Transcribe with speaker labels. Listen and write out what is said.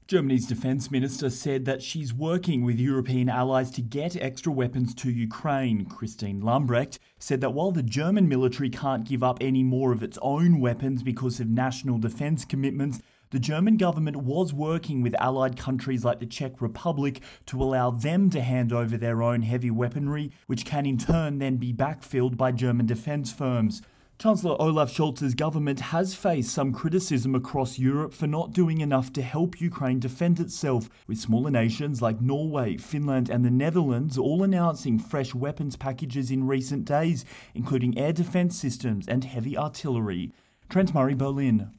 Speaker 1: Germany's defence minister said that she's working with European allies to get extra weapons to Ukraine. Christine Lambrecht said that while the German military can't give up any more of its own weapons because of national defence commitments, the German government was working with allied countries like the Czech Republic to allow them to hand over their own heavy weaponry, which can in turn then be backfilled by German defence firms. Chancellor Olaf Scholz's government has faced some criticism across Europe for not doing enough to help Ukraine defend itself, with smaller nations like Norway, Finland and the Netherlands all announcing fresh weapons packages in recent days, including air defence systems and heavy artillery. Trent Murray, Berlin.